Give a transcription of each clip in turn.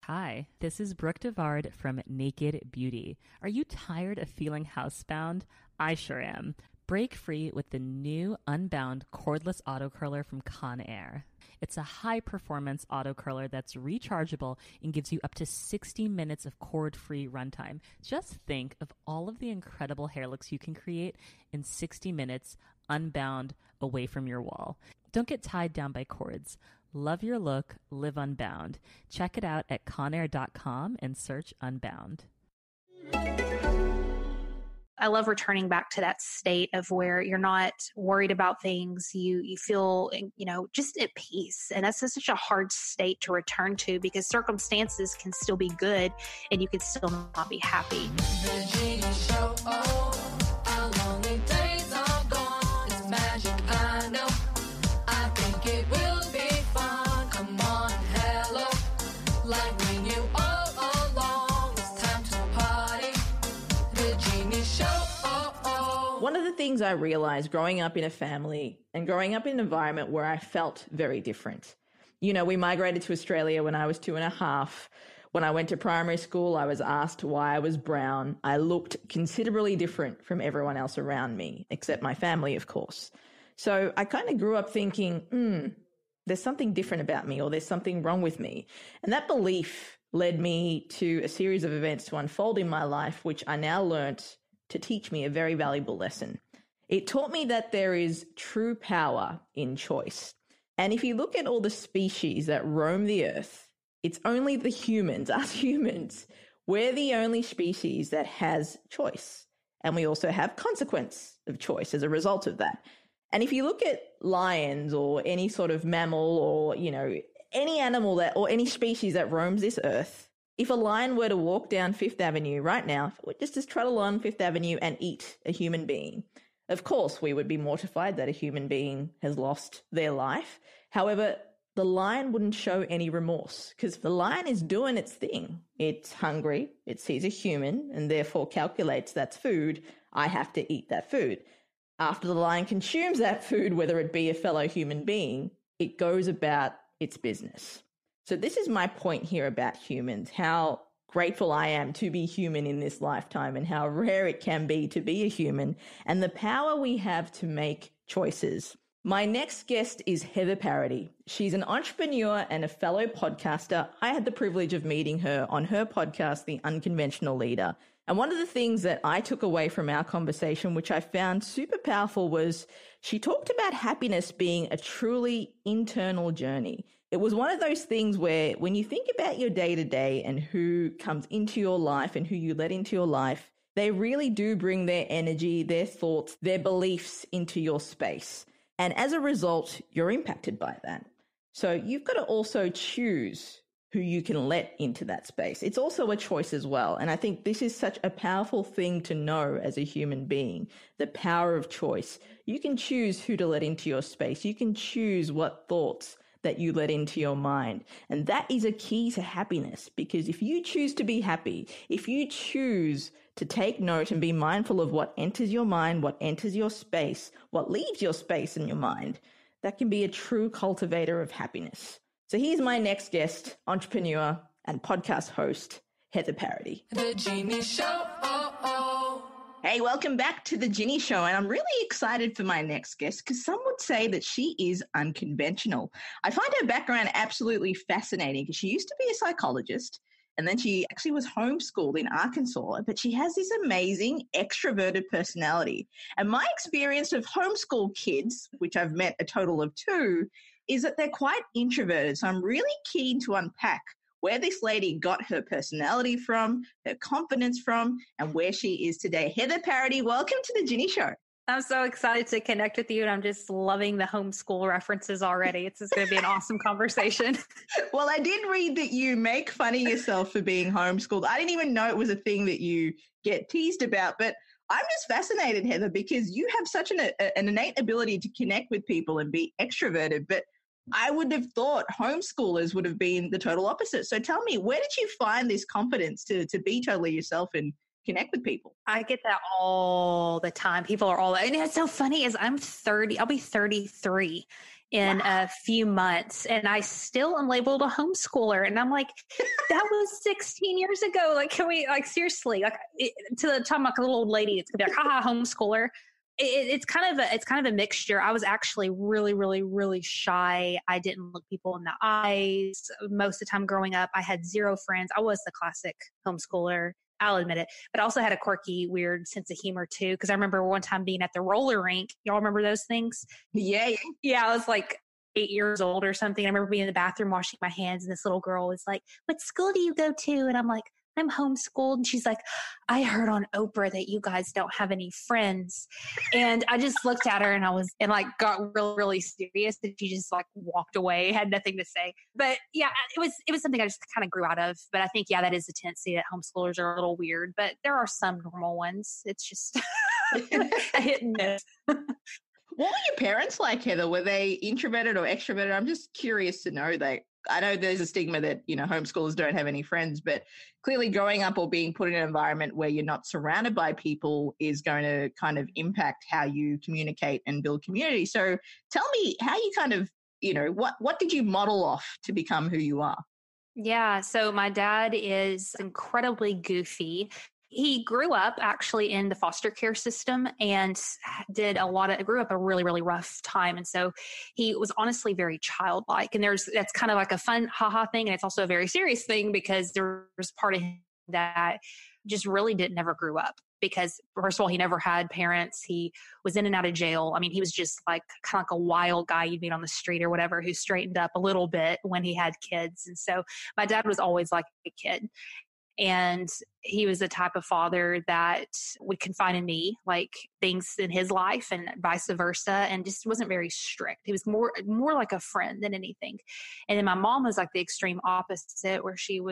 Hi, this is Brooke Devard from Naked Beauty. Are you tired of feeling housebound? I sure am. Break free with the new Unbound cordless auto curler from Conair. It's a high-performance auto curler that's rechargeable and gives you up to 60 minutes of cord-free runtime. Just think of all of the incredible hair looks you can create in 60 minutes unbound away from your wall. Don't get tied down by cords. Love your look, live unbound. Check it out at conair.com and search Unbound. I love returning back to that state of where you're not worried about things. You feel, just at peace. And that's such a hard state to return to because circumstances can still be good and you can still not be happy. The Genie Show, our lonely days are gone. It's magic, I know. I think it will be fun. Come on, hello. Like we knew all along. It's time to party. The Genie Show. One of the things I realized growing up in a family and growing up in an environment where I felt very different. We migrated to Australia when I was 2.5. When I went to primary school, I was asked why I was brown. I looked considerably different from everyone else around me, except my family, of course. So I kind of grew up thinking, there's something different about me or there's something wrong with me. And that belief led me to a series of events to unfold in my life, which I now learnt to teach me a very valuable lesson. It taught me that there is true power in choice. And if you look at all the species that roam the earth, it's only the humans, us humans. We're the only species that has choice. And we also have consequence of choice as a result of that. And if you look at lions or any sort of mammal or, any animal or any species that roams this earth, if a lion were to walk down Fifth Avenue right now, if it would just trot along Fifth Avenue and eat a human being, of course we would be mortified that a human being has lost their life. However, the lion wouldn't show any remorse because the lion is doing its thing. It's hungry, it sees a human and therefore calculates that's food. I have to eat that food. After the lion consumes that food, whether it be a fellow human being, it goes about its business. So this is my point here about humans, how grateful I am to be human in this lifetime and how rare it can be to be a human and the power we have to make choices. My next guest is Heather Parady. She's an entrepreneur and a fellow podcaster. I had the privilege of meeting her on her podcast, The Unconventional Leader. And one of the things that I took away from our conversation, which I found super powerful, was she talked about happiness being a truly internal journey. It was one of those things where when you think about your day-to-day and who comes into your life and who you let into your life, they really do bring their energy, their thoughts, their beliefs into your space. And as a result, you're impacted by that. So you've got to also choose who you can let into that space. It's also a choice as well. And I think this is such a powerful thing to know as a human being, the power of choice. You can choose who to let into your space. You can choose what thoughts that you let into your mind. And that is a key to happiness, because if you choose to be happy, if you choose to take note and be mindful of what enters your mind, what enters your space, what leaves your space in your mind, that can be a true cultivator of happiness. So here's my next guest, entrepreneur and podcast host, Heather Parady. The Genie Show. Hey, welcome back to The Genie Show. And I'm really excited for my next guest because some would say that she is unconventional. I find her background absolutely fascinating because she used to be a psychologist and then she actually was homeschooled in Arkansas, but she has this amazing extroverted personality. And my experience of homeschool kids, which I've met a total of 2, is that they're quite introverted. So I'm really keen to unpack where this lady got her personality from, her confidence from, and where she is today. Heather Parady, welcome to The Genie Show. I'm so excited to connect with you, and I'm just loving the homeschool references already. It's going to be an awesome conversation. Well, I did read that you make fun of yourself for being homeschooled. I didn't even know it was a thing that you get teased about, but I'm just fascinated, Heather, because you have such an innate ability to connect with people and be extroverted, but I would have thought homeschoolers would have been the total opposite. So tell me, where did you find this confidence to be totally yourself and connect with people? I get that all the time. People are all, and it's so funny is I'm 30, I'll be 33 in a few months, and I still am labeled a homeschooler. And I'm like, that was 16 years ago. Like, can we, like, seriously, like, to the time, like a little old lady, it's gonna be like, haha, homeschooler. It's kind of a mixture. I was actually really, really, really shy. I didn't look people in the eyes. Most of the time growing up, I had zero friends. I was the classic homeschooler. I'll admit it. But I also had a quirky, weird sense of humor too. Because I remember one time being at the roller rink. Y'all remember those things? Yeah. Yeah, I was like 8 years old or something. I remember being in the bathroom washing my hands, and this little girl was like, "What school do you go to?" And I'm like, "I'm homeschooled." And she's like, "I heard on Oprah that you guys don't have any friends." And I just looked at her and like got really, really serious. And she just like walked away, had nothing to say. But yeah, it was something I just kind of grew out of. But I think, yeah, that is the tendency that homeschoolers are a little weird, but there are some normal ones. It's just a hit and miss. What were your parents like, Heather? Were they introverted or extroverted? I'm just curious to know. I know there's a stigma that, homeschoolers don't have any friends, but clearly growing up or being put in an environment where you're not surrounded by people is going to kind of impact how you communicate and build community. So tell me how you kind of, what did you model off to become who you are? Yeah. So my dad is incredibly goofy. He grew up actually in the foster care system and grew up a really, really rough time. And so he was honestly very childlike. And that's kind of like a fun haha thing. And it's also a very serious thing because there's part of him that just really never grew up. Because first of all, he never had parents. He was in and out of jail. I mean, he was just like kind of like a wild guy you'd meet on the street or whatever, who straightened up a little bit when he had kids. And so my dad was always like a kid. And he was the type of father that would confide in me, like things in his life and vice versa, and just wasn't very strict. He was more like a friend than anything. And then my mom was like the extreme opposite, where she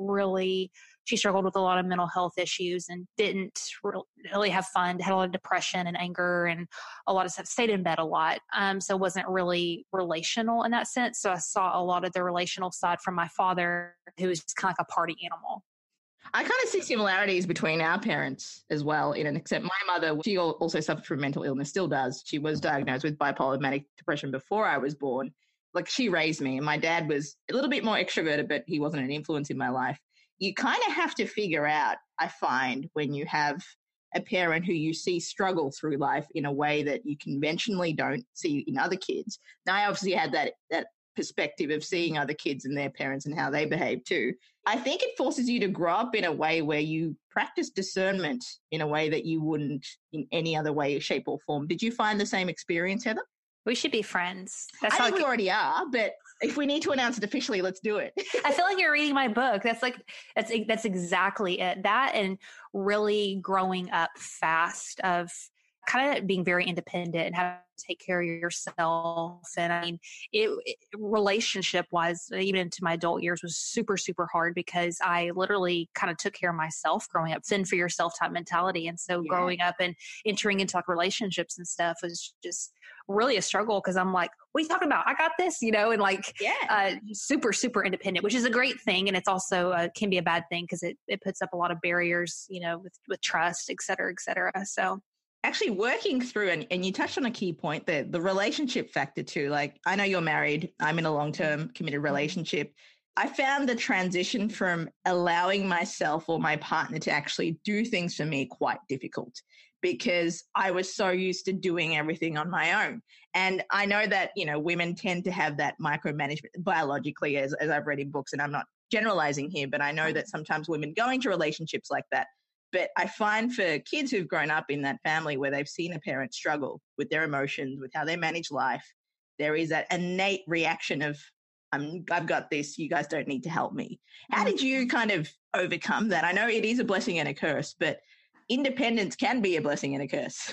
struggled with a lot of mental health issues and didn't really have fun, had a lot of depression and anger and a lot of stuff, stayed in bed a lot. So wasn't really relational in that sense. So I saw a lot of the relational side from my father, who was just kind of like a party animal. I kind of see similarities between our parents as well, except my mother, she also suffered from mental illness, still does. She was diagnosed with bipolar manic depression before I was born. Like, she raised me, and my dad was a little bit more extroverted, but he wasn't an influence in my life. You kind of have to figure out, I find, when you have a parent who you see struggle through life in a way that you conventionally don't see in other kids. Now, I obviously had that perspective of seeing other kids and their parents and how they behave too. I think it forces you to grow up in a way where you practice discernment in a way that you wouldn't in any other way, shape or form. Did you find the same experience, Heather? We should be friends. I think we already are, but if we need to announce it officially, let's do it. I feel like you're reading my book. That's exactly it. That and really growing up fast, of kind of being very independent and having to take care of yourself. And I mean, relationship wise, even into my adult years, was super, super hard because I literally kind of took care of myself growing up, fend for yourself type mentality. And so growing up and entering into like relationships and stuff was just really a struggle, because I'm like, what are you talking about? I got this, and like super, super independent, which is a great thing. And it's also can be a bad thing because it puts up a lot of barriers, with trust, et cetera, et cetera. So actually working through, and you touched on a key point there, the relationship factor too. Like, I know you're married. I'm in a long-term committed relationship. I found the transition from allowing myself or my partner to actually do things for me quite difficult, because I was so used to doing everything on my own. And I know that, women tend to have that micromanagement biologically, as I've read in books, and I'm not generalizing here, but I know that sometimes women go into relationships like that. But I find for kids who've grown up in that family where they've seen a parent struggle with their emotions, with how they manage life, there is that innate reaction of, I've got this, you guys don't need to help me. How did you kind of overcome that? I know it is a blessing and a curse, but independence can be a blessing and a curse.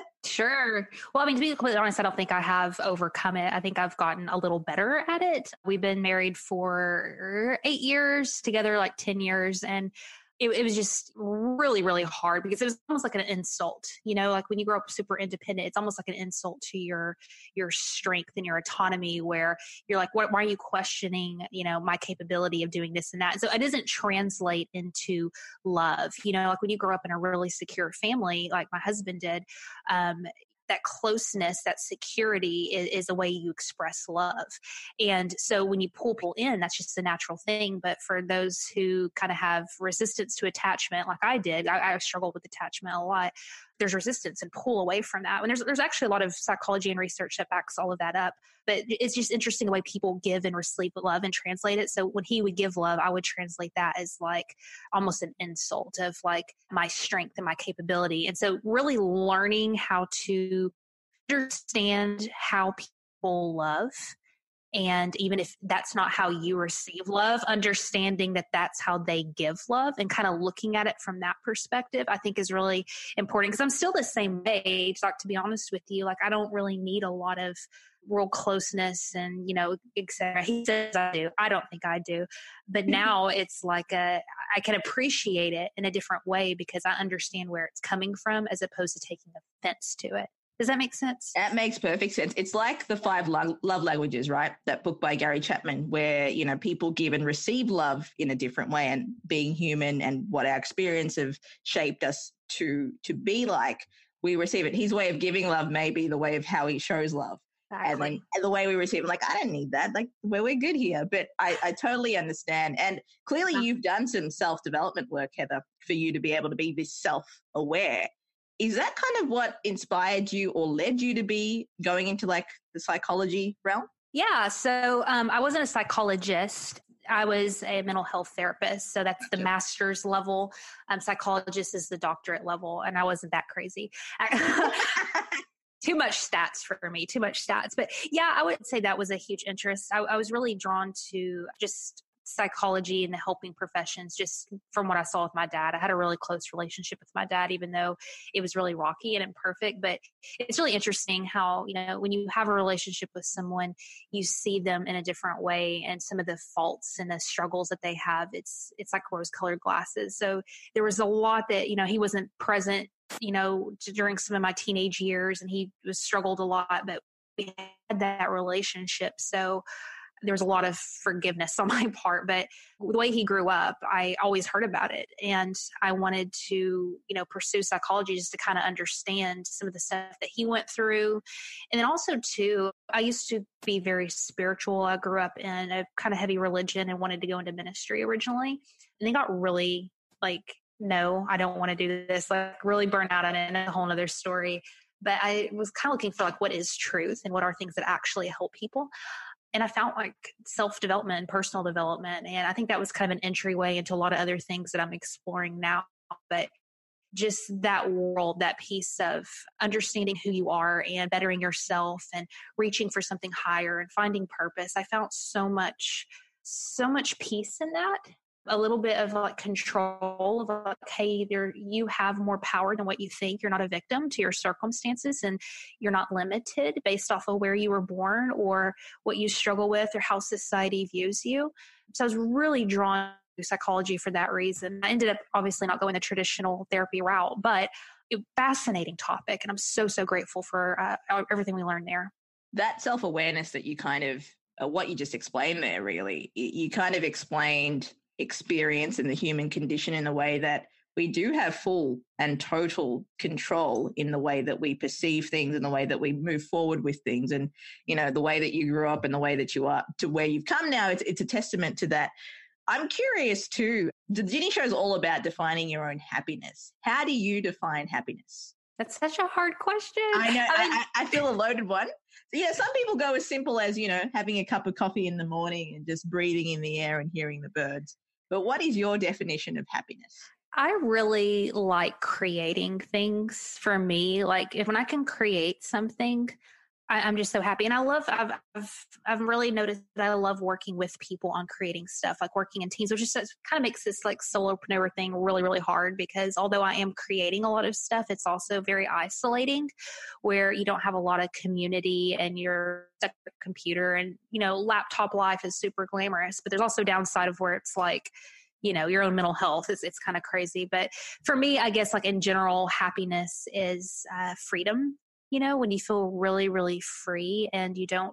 Sure. Well, I mean, to be completely honest, I don't think I have overcome it. I think I've gotten a little better at it. We've been married for 8 years, together like 10 years. And it was just really, really hard because it was almost like an insult, like when you grow up super independent, it's almost like an insult to your strength and your autonomy, where you're like, why are you questioning, my capability of doing this and that? So it doesn't translate into love, like when you grow up in a really secure family, like my husband did, that closeness, that security is a way you express love. And so when you pull people in, that's just a natural thing. But for those who kind of have resistance to attachment, like I did, I struggled with attachment a lot. There's resistance and pull away from that. And there's actually a lot of psychology and research that backs all of that up. But it's just interesting the way people give and receive love and translate it. So when he would give love, I would translate that as like almost an insult of like my strength and my capability. And so really learning how to understand how people love. And even if that's not how you receive love, understanding that that's how they give love and kind of looking at it from that perspective, I think is really important. Because I'm still the same way, to be honest with you. Like, I don't really need a lot of real closeness and, et cetera. He says I do. I don't think I do. But now it's like I can appreciate it in a different way because I understand where it's coming from as opposed to taking offense to it. Does that make sense? That makes perfect sense. It's like the 5 love languages, right? That book by Gary Chapman, where, people give and receive love in a different way, and being human and what our experience have shaped us to be like, we receive it. His way of giving love may be the way of how he shows love. Exactly. And the way we receive it, like, I don't need that. Like, we're good here. But I totally understand. And clearly you've done some self-development work, Heather, for you to be able to be this self-aware. Is that kind of what inspired you or led you to be going into like the psychology realm? Yeah. So I wasn't a psychologist. I was a mental health therapist. So that's the master's level. Psychologist is the doctorate level. And I wasn't that crazy. Too much stats for me, too much stats. But yeah, I would say that was a huge interest. I was really drawn to just psychology and the helping professions, just from what I saw with my dad. I had a really close relationship with my dad, even though it was really rocky and imperfect. But it's really interesting how, when you have a relationship with someone, you see them in a different way, and some of the faults and the struggles that they have, it's like rose-colored glasses. So there was a lot that, he wasn't present, during some of my teenage years, and he struggled a lot, but we had that relationship. So there was a lot of forgiveness on my part, but the way he grew up, I always heard about it. And I wanted to, pursue psychology just to kind of understand some of the stuff that he went through. And then also too, I used to be very spiritual. I grew up in a kind of heavy religion and wanted to go into ministry originally. And then got really like, no, I don't want to do this, like really burn out on it, and a whole nother story. But I was kind of looking for like, what is truth and what are things that actually help people? And I found like self-development and personal development. And I think that was kind of an entryway into a lot of other things that I'm exploring now. But just that world, that piece of understanding who you are and bettering yourself and reaching for something higher and finding purpose. I found so much peace in that. A little bit of like control of like, hey, you have more power than what you think. You're not a victim to your circumstances, and you're not limited based off of where you were born or what you struggle with or how society views you. So I was really drawn to psychology for that reason. I ended up obviously not going the traditional therapy route, but a fascinating topic. And I'm so grateful for everything we learned there. That self-awareness that you kind of, what you just explained there, really, you kind of explained experience and the human condition in a way that we do have full and total control in the way that we perceive things and the way that we move forward with things. And, the way that you grew up and the way that you are to where you've come now, it's a testament to that. I'm curious too, the Ginny Show is all about defining your own happiness. How do you define happiness? That's such a hard question. I know. I feel a loaded one. So, some people go as simple as, having a cup of coffee in the morning and just breathing in the air and hearing the birds. But what is your definition of happiness? I really like creating things for me. Like when I can create something, I'm just so happy. And I've really noticed that I love working with people on creating stuff, like working in teams, which just kind of makes this like solopreneur thing really, really hard, because although I am creating a lot of stuff, it's also very isolating where you don't have a lot of community and you're stuck at the computer, and, laptop life is super glamorous, but there's also downside of where it's like, your own mental health it's kind of crazy. But for me, I guess like in general, happiness is freedom. When you feel really, really free and you don't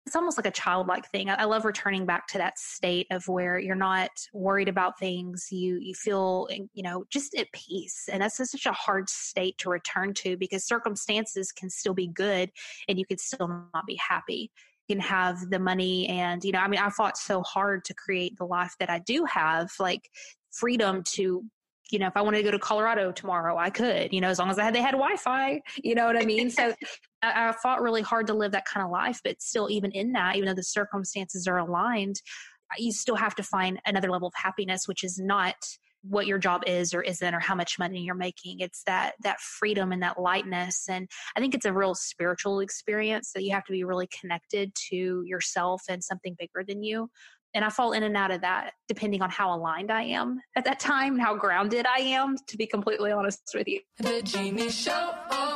it's almost like a childlike thing. I love returning back to that state of where you're not worried about things. You feel, just at peace. And that's just such a hard state to return to because circumstances can still be good and you can still not be happy. You can have the money and, I fought so hard to create the life that I do have, like freedom to, if I wanted to go to Colorado tomorrow, I could, as long as they had Wi-Fi, you know what I mean? So I fought really hard to live that kind of life, but still even in that, even though the circumstances are aligned, you still have to find another level of happiness, which is not what your job is or isn't or how much money you're making. It's that freedom and that lightness. And I think it's a real spiritual experience that you have to be really connected to yourself and something bigger than you. And I fall in and out of that depending on how aligned I am at that time and how grounded I am, to be completely honest with you. The Jeannie Show.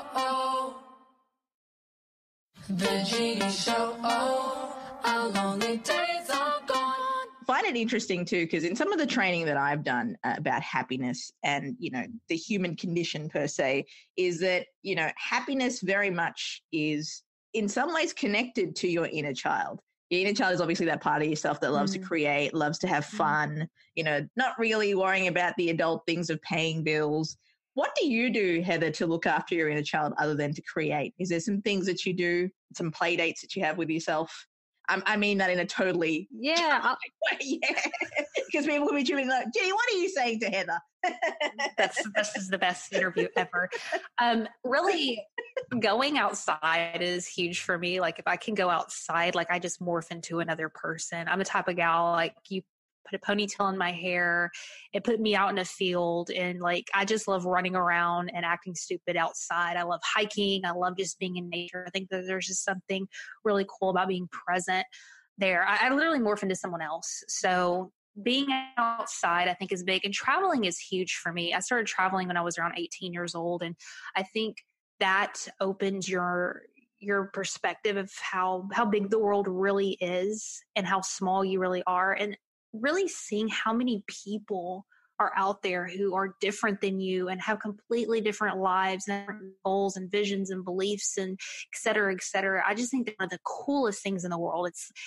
The Jeannie Show. Our lonely days are gone. Find it interesting too, because in some of the training that I've done about happiness and, the human condition per se, is that, happiness very much is in some ways connected to your inner child. Your inner child is obviously that part of yourself that loves to create, loves to have fun, not really worrying about the adult things of paying bills. What do you do, Heather, to look after your inner child other than to create? Is there some things that you do, some play dates that you have with yourself? I mean that in a totally way. Yeah, because people will be tuning like, Jenny, what are you saying to Heather? This is the best interview ever. Really, going outside is huge for me. Like if I can go outside, like I just morph into another person. I'm the type of gal, like you put a ponytail in my hair, it put me out in a field, and like I just love running around and acting stupid outside. I love hiking. I love just being in nature. I think that there's just something really cool about being present there. I literally morph into someone else. So being outside, I think, is big, and traveling is huge for me. I started traveling when I was around 18 years old, and I think that opens your perspective of how big the world really is and how small you really are, and really seeing how many people are out there who are different than you and have completely different lives and different goals and visions and beliefs and et cetera, et cetera. I just think that one of the coolest things in the world.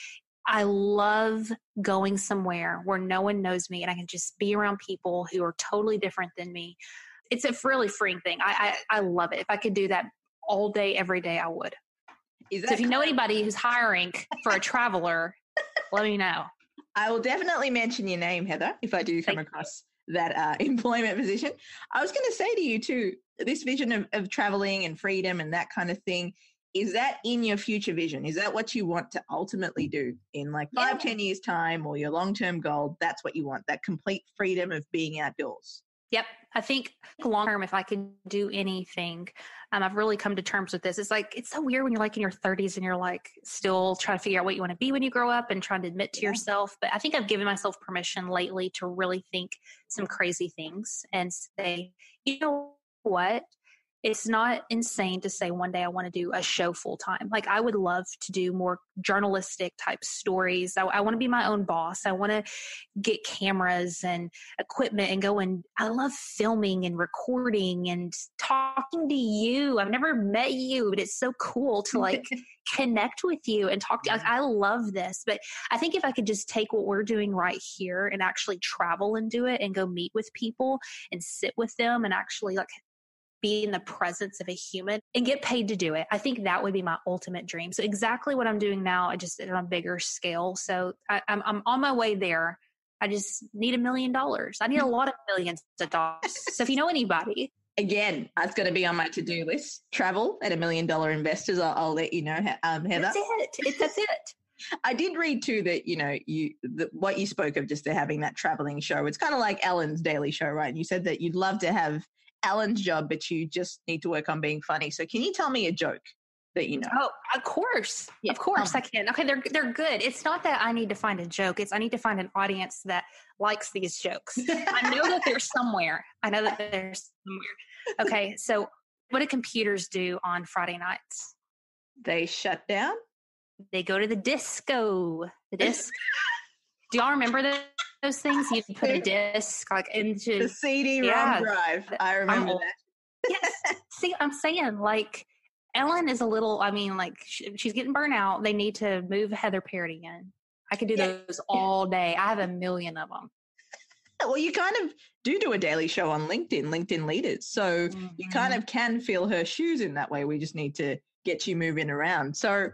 I love going somewhere where no one knows me and I can just be around people who are totally different than me. It's a really freeing thing. I love it. If I could do that all day, every day, I would. So if you know anybody who's hiring for a traveler, let me know. I will definitely mention your name, Heather, if I do come across that employment position. I was going to say to you too, this vision of traveling and freedom and that kind of thing, is that in your future vision? Is that what you want to ultimately do in like 5-10 years time, or your long-term goal? That's what you want, that complete freedom of being outdoors. Yep. I think long term, if I could do anything, I've really come to terms with this. It's like, it's so weird when you're like in your 30s and you're like still trying to figure out what you want to be when you grow up and trying to admit to yourself. But I think I've given myself permission lately to really think some crazy things and say, you know what? It's not insane to say one day I want to do a show full time. Like I would love to do more journalistic type stories. I want to be my own boss. I want to get cameras and equipment and go, and I love filming and recording and talking to you. I've never met you, but it's so cool to like connect with you and talk to you. Like, I love this. But I think if I could just take what we're doing right here and actually travel and do it and go meet with people and sit with them and actually like be in the presence of a human and get paid to do it. I think that would be my ultimate dream. So exactly what I'm doing now, I just did it on a bigger scale. So I'm on my way there. I just need $1 million. I need a lot of millions of dollars. So if you know anybody, again, that's going to be on my to-do list. Travel at $1 million investors. I'll let you know, Heather. That's it. That's it. I did read too that, what you spoke of, just having that traveling show. It's kind of like Ellen's daily show, right? And you said that you'd love to have Ellen's job, but you just need to work on being funny. So can you tell me a joke that you know? Oh, of course. Yeah. Of course I can. Okay, they're good. It's not that I need to find a joke. It's I need to find an audience that likes these jokes. I know that they're somewhere. Okay, so what do computers do on Friday nights? They shut down? They go to the disco. The disc. Do y'all remember those things? You put a disc like into the CD-ROM drive. I remember that. Yes. See, I'm saying like Ellen is a little, I mean, like she's getting burnt out. They need to move Heather Parody in. I could do those all day. I have a million of them. Well, you kind of do a daily show on LinkedIn Leaders. So you kind of can feel her shoes in that way. We just need to get you moving around. So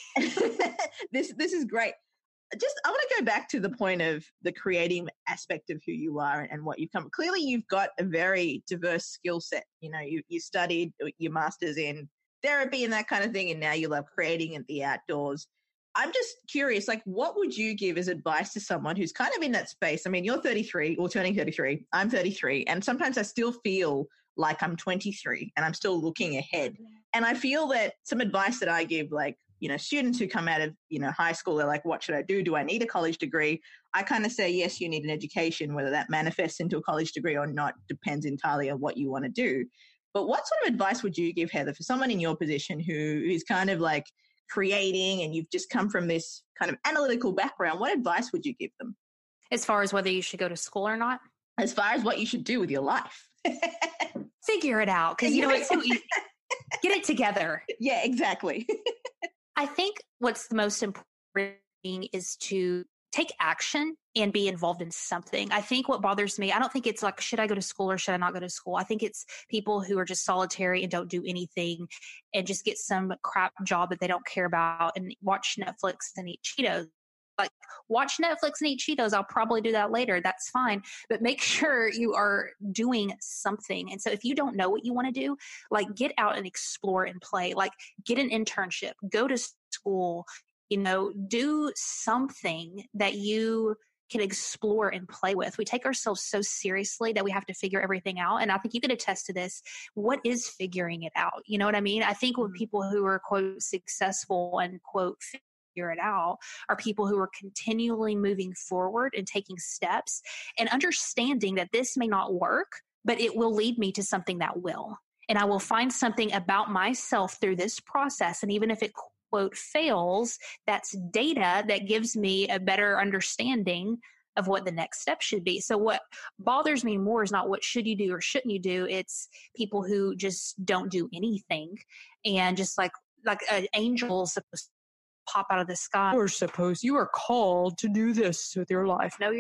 this is great. I want to go back to the point of the creative aspect of who you are and what you've come. Clearly, you've got a very diverse skill set. You know, you studied your master's in therapy and that kind of thing, and now you love creating in the outdoors. I'm just curious, like, what would you give as advice to someone who's kind of in that space? I mean, you're 33 or turning 33. I'm 33. And sometimes I still feel like I'm 23 and I'm still looking ahead. And I feel that some advice that I give, like, you know, students who come out of, you know, high school, they're like, what should I do? Do I need a college degree? I kind of say, yes, you need an education. Whether that manifests into a college degree or not depends entirely on what you want to do. But what sort of advice would you give, Heather, for someone in your position who is kind of like creating and you've just come from this kind of analytical background? What advice would you give them? As far as whether you should go to school or not? As far as what you should do with your life. Figure it out, because, you know, it's so easy. Get it together. Yeah, exactly. I think what's the most important thing is to take action and be involved in something. I think what bothers me, I don't think it's like, should I go to school or should I not go to school? I think it's people who are just solitary and don't do anything and just get some crap job that they don't care about and watch Netflix and eat Cheetos. Like, watch Netflix and eat Cheetos. I'll probably do that later. That's fine. But make sure you are doing something. And so if you don't know what you want to do, like, get out and explore and play. Like, get an internship, go to school, you know, do something that you can explore and play with. We take ourselves so seriously that we have to figure everything out. And I think you can attest to this. What is figuring it out? You know what I mean? I think with people who are, quote, successful and, quote, figure it out are people who are continually moving forward and taking steps and understanding that this may not work, but it will lead me to something that will. And I will find something about myself through this process. And even if it, quote, fails, that's data that gives me a better understanding of what the next step should be. So what bothers me more is not what should you do or shouldn't you do. It's people who just don't do anything and just like an angel is supposed to pop out of the sky. Or suppose you are called to do this with your life. No,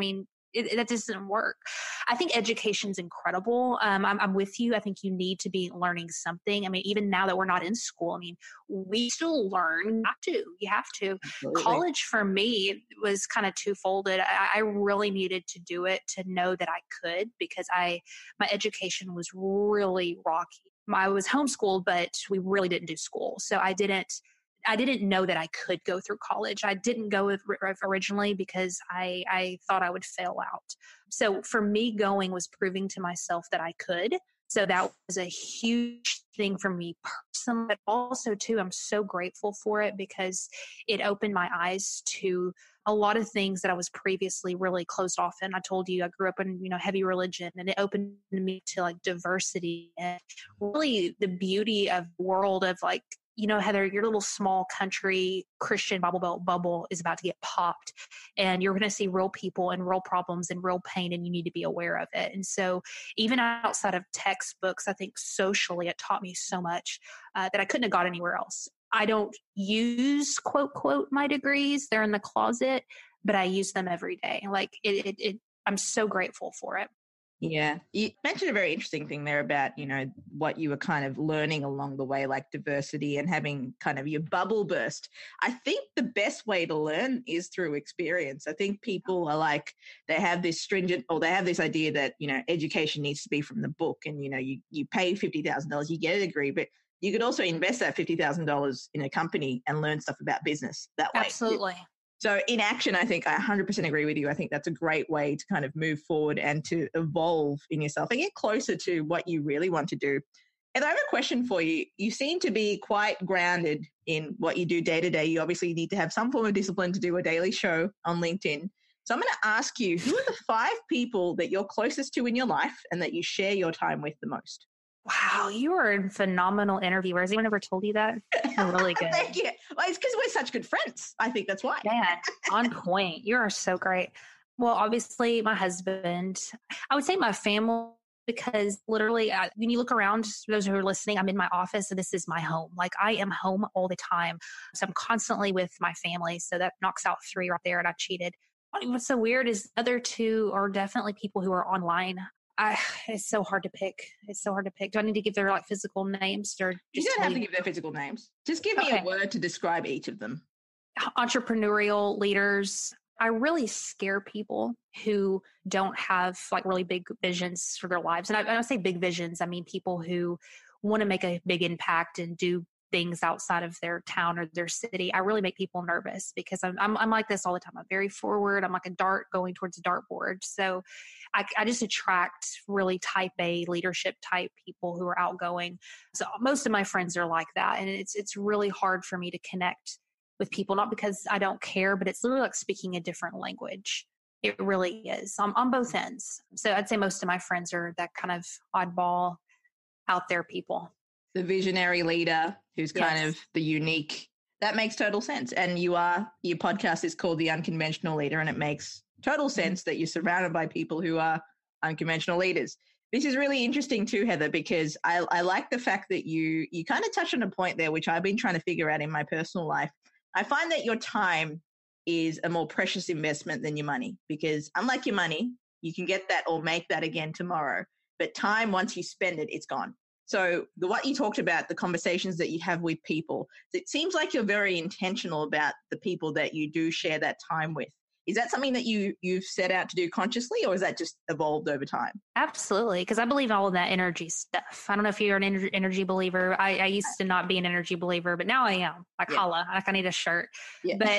that doesn't work. I think education's incredible. I'm with you. I think you need to be learning something. I mean, even now that we're not in school, I mean, we still learn. You have to. Absolutely. College for me was kind of twofolded. I really needed to do it to know that I could, because my education was really rocky. I was homeschooled, but we really didn't do school. So I didn't know that I could go through college. I didn't go originally because I thought I would fail out. So for me, going was proving to myself that I could. So that was a huge thing for me personally, but also too, I'm so grateful for it because it opened my eyes to a lot of things that I was previously really closed off in. I told you I grew up in, heavy religion, and it opened me to like diversity and really the beauty of the world of like, Heather, your little small country Christian Bible bubble is about to get popped, and you're going to see real people and real problems and real pain, and you need to be aware of it. And so even outside of textbooks, I think socially it taught me so much that I couldn't have got anywhere else. I don't use, quote, quote, my degrees. They're in the closet, but I use them every day. Like I'm so grateful for it. Yeah. You mentioned a very interesting thing there about, what you were kind of learning along the way, like diversity and having kind of your bubble burst. I think the best way to learn is through experience. I think people are like, they have this stringent, or they have this idea that, education needs to be from the book, and, you pay $50,000, you get a degree, but you could also invest that $50,000 in a company and learn stuff about business that way. Absolutely. So in action, I think I 100% agree with you. I think that's a great way to kind of move forward and to evolve in yourself and get closer to what you really want to do. And I have a question for you. You seem to be quite grounded in what you do day to day. You obviously need to have some form of discipline to do a daily show on LinkedIn. So I'm going to ask you, who are the 5 people that you're closest to in your life and that you share your time with the most? Wow, you are a phenomenal interviewer. Has anyone ever told you that? You're really good. Thank you. Well, it's because we're such good friends. I think that's why. Man, on point. You are so great. Well, obviously, my husband. I would say my family because literally when you look around, for those who are listening, I'm in my office and this is my home. Like I am home all the time. So I'm constantly with my family. So that knocks out 3 right there. And I cheated. What's so weird is the other 2 are definitely people who are online. It's so hard to pick. It's so hard to pick. Do I need to give their like physical names or just You don't have to give their physical names. Just give me a word to describe each of them. Entrepreneurial leaders. I really scare people who don't have like really big visions for their lives. And I don't say big visions. I mean, people who want to make a big impact and do things outside of their town or their city. I really make people nervous because I'm like this all the time. I'm very forward. I'm like a dart going towards a dartboard. So I just attract really type A leadership type people who are outgoing. So most of my friends are like that. And it's really hard for me to connect with people, not because I don't care, but it's literally like speaking a different language. It really is on both ends. So I'd say most of my friends are that kind of oddball out there people. The visionary leader who's kind of the unique. That makes total sense. And your podcast is called The Unconventional Leader, and it makes total sense that you're surrounded by people who are unconventional leaders. This is really interesting too, Heather, because I like the fact that you kind of touched on a point there, which I've been trying to figure out in my personal life. I find that your time is a more precious investment than your money, because unlike your money, you can get that or make that again tomorrow. But time, once you spend it, it's gone. So what you talked about, the conversations that you have with people, it seems like you're very intentional about the people that you do share that time with. Is that something that you've set out to do consciously, or is that just evolved over time? Absolutely, because I believe all of that energy stuff. I don't know if you're an energy believer. I used to not be an energy believer, but now I am. Like holla, like I need a shirt. Yeah. But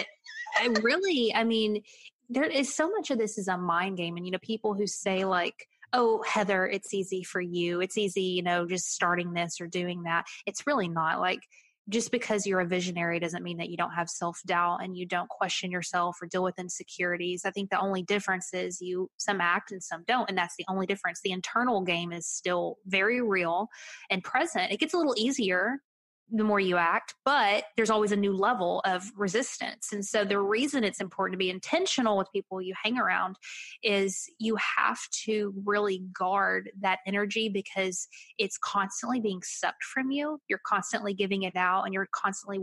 I mean, there is so much of this is a mind game. And, people who say like, oh, Heather, it's easy for you. It's easy, just starting this or doing that. It's really not. Like, just because you're a visionary doesn't mean that you don't have self-doubt and you don't question yourself or deal with insecurities. I think the only difference is some act and some don't. And that's the only difference. The internal game is still very real and present. It gets a little easier the more you act, but there's always a new level of resistance. And so the reason it's important to be intentional with people you hang around is you have to really guard that energy, because it's constantly being sucked from you. You're constantly giving it out, and you're constantly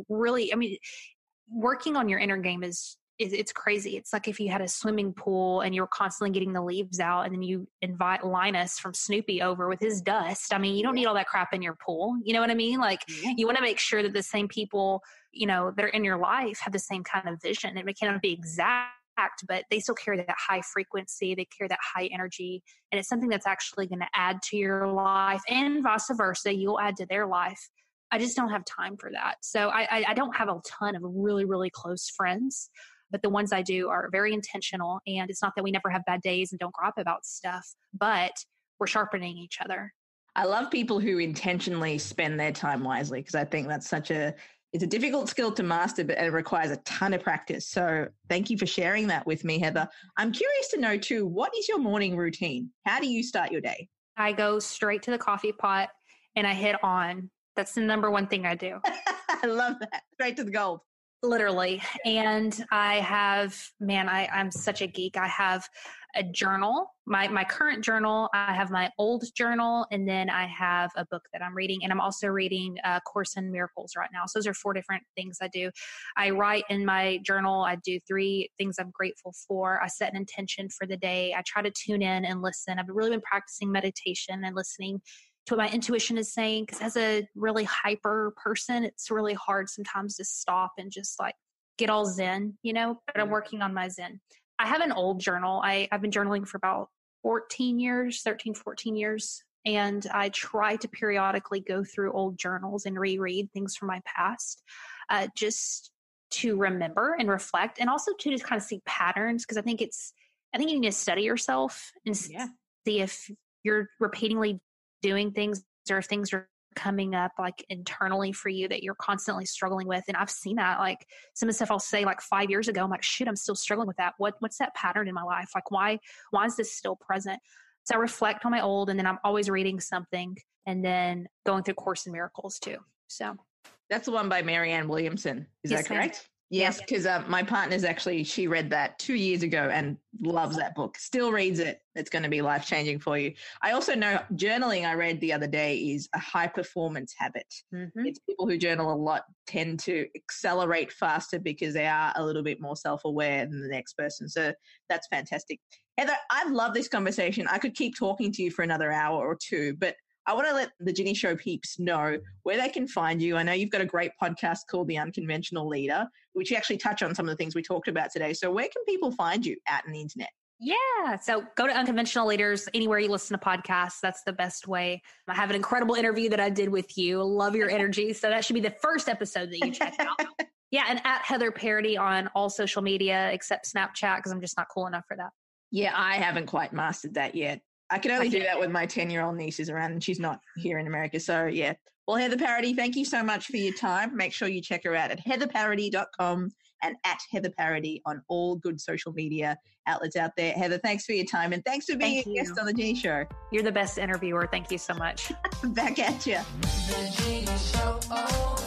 working on your inner game is it's crazy. It's like if you had a swimming pool and you're constantly getting the leaves out, and then you invite Linus from Snoopy over with his dust. I mean, you don't need all that crap in your pool. You know what I mean? Like you want to make sure that the same people, that are in your life have the same kind of vision. It cannot be exact, but they still carry that high frequency. They carry that high energy, and it's something that's actually going to add to your life, and vice versa. You'll add to their life. I just don't have time for that. So I don't have a ton of really, really close friends. But the ones I do are very intentional. And it's not that we never have bad days and don't gripe about stuff, but we're sharpening each other. I love people who intentionally spend their time wisely, because I think that's it's a difficult skill to master, but it requires a ton of practice. So thank you for sharing that with me, Heather. I'm curious to know too, what is your morning routine? How do you start your day? I go straight to the coffee pot and I hit on. That's the number one thing I do. I love that. Straight to the gold. Literally. And I have, I'm such a geek. I have a journal, my current journal. I have my old journal, and then I have a book that I'm reading. And I'm also reading Course in Miracles right now. So those are 4 different things I do. I write in my journal. I do 3 things I'm grateful for. I set an intention for the day. I try to tune in and listen. I've really been practicing meditation and listening to what my intuition is saying, because as a really hyper person, it's really hard sometimes to stop and just like get all zen, but I'm working on my zen. I have an old journal. I've been journaling for about 13, 14 years. And I try to periodically go through old journals and reread things from my past, just to remember and reflect, and also to just kind of see patterns. Because I think you need to study yourself and see if you're repeatedly doing things, or if things are coming up like internally for you that you're constantly struggling with. And I've seen that, like some of the stuff I'll say like 5 years ago, I'm like, shoot, I'm still struggling with that. What's that pattern in my life? Like, why is this still present? So I reflect on my old, and then I'm always reading something, and then going through Course in Miracles too. So that's the one by Marianne Williamson. Is that correct? Yes, because my partner's she read that 2 years ago and loves that book. Still reads it. It's going to be life-changing for you. I also know journaling, I read the other day, is a high-performance habit. Mm-hmm. It's people who journal a lot tend to accelerate faster because they are a little bit more self-aware than the next person. So that's fantastic. Heather, I love this conversation. I could keep talking to you for another hour or two, but I want to let the Ginny Show peeps know where they can find you. I know you've got a great podcast called The Unconventional Leader, which you actually touch on some of the things we talked about today. So where can people find you out on the internet? Yeah. So go to Unconventional Leaders, anywhere you listen to podcasts. That's the best way. I have an incredible interview that I did with you. Love your energy. So that should be the first episode that you check out. Yeah. And at Heather Parody on all social media except Snapchat, because I'm just not cool enough for that. Yeah, I haven't quite mastered that yet. I can only do that when my 10-year-old niece is around and she's not here in America. So, yeah. Well, Heather Parody, thank you so much for your time. Make sure you check her out at heatherparody.com and at Heather Parody on all good social media outlets out there. Heather, thanks for your time and thanks for being a guest on The Ginny Show. You're the best interviewer. Thank you so much. Back at you. The Ginny Show.